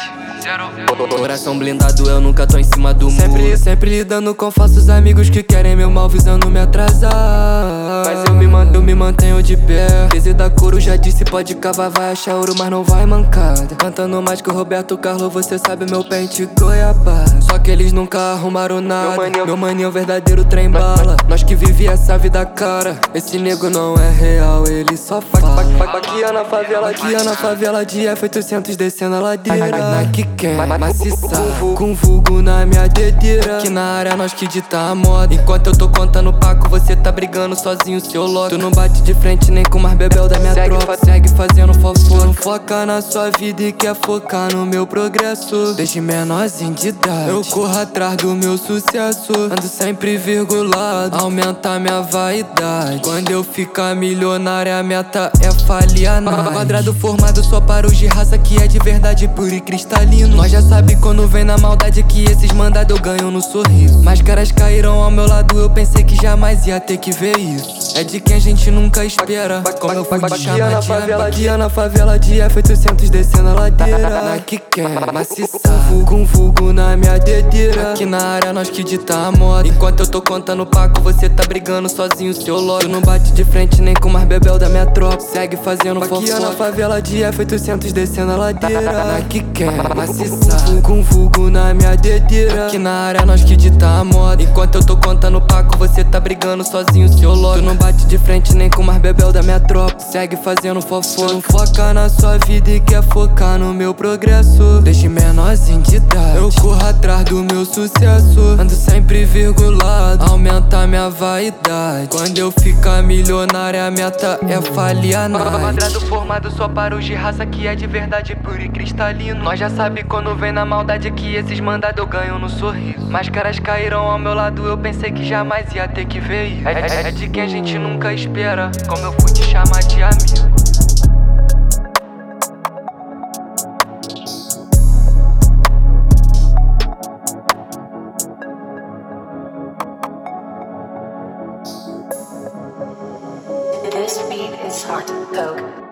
Coração blindado, eu nunca tô em cima do muro. Sempre lidando com falsos amigos que querem meu mal visando me atrasar. Mas eu me mantenho de pé. Crise da couro já disse, pode cavar, vai achar ouro, mas não vai mancada. Cantando mais que o Roberto Carlos, você sabe meu pente goiaba. Só que eles nunca arrumaram nada. Meu maninho é o verdadeiro trem bala. Nós que vive essa vida cara. Esse nego não é real, ele só fala. Aqui na favela de F800 descendo a ladeira. Nike quem, maciça, com vulgo na minha dedeira. Que na área nós que dita a moda. Enquanto eu tô contando paco, você tá brigando sozinho, seu loco. Tu não bate de frente nem com mais bebel da minha tropa. Segue fazendo fofoca. Não foca na sua vida e quer focar no meu progresso. Desde menorzinho de idade eu corro atrás do meu sucesso. Ando sempre virgulado, aumenta minha vaidade. Quando eu ficar milionário, a meta é falir a night. Quadrado formado só para os de raça que é de verdade, puro e cristalino. Nós já sabe quando vem na maldade que esses mandados eu ganho no sorriso. Máscaras caíram ao meu lado, eu pensei que jamais ia ter que ver isso. É de quem a gente nunca espera, como eu fui de chamar de na favela de F800 descendo a ladeira. Nike quem, maciça, com vulgo na minha dedeira. Aqui na área nós que dita a moda. Enquanto eu tô contando paco, você tá brigando sozinho, seu logo. Tu não bate de frente nem com mais bebel da minha tropa. Segue fazendo fofoca. Aqui na favela de F800 descendo a ladeira. Nike quem, maciça, com vulgo na minha dedeira. Aqui na área nós que dita a moda. Enquanto eu tô contando paco, você tá brigando sozinho, seu logo. Tu não bate de frente nem com mais bebel da minha tropa. Segue fazendo fofoca. Não foca na sua vida e quer focar no meu progresso. Desde menorzinho de idade eu corro atrás do meu sucesso. Ando sempre virgulado, aumenta minha vaidade. Quando eu ficar milionário, a meta é falir a night. Quadrado formado só para os de raça que é de verdade, puro e cristalino. Nós já sabe quando vem na maldade que esses mandados eu ganho no sorriso. Máscaras caíram ao meu lado, eu pensei que jamais ia ter que ver isso. É de quem a gente nunca espera, como eu fui te chamar de amigo. This beat is hard to poke.